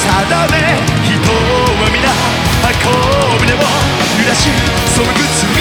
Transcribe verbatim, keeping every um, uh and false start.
定め人は皆運びでも揺らし背く